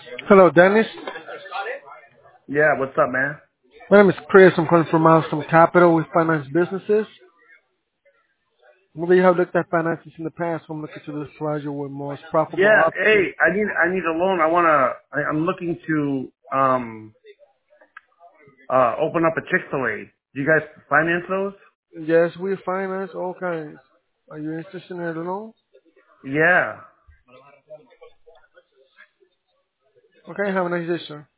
Hello, Dennis. Yeah, what's up, man? My name is Chris. I'm calling from Milestone Capital. We finance businesses. Maybe you have looked at finances in the past. I'm looking to describe you with most profitable Yeah, options. hey, I need a loan. I'm looking to open up a Chick-fil-A. Do you guys finance those? Yes, we finance all kinds. Are you interested in a loan? Yeah. Okay, have a nice day, sir.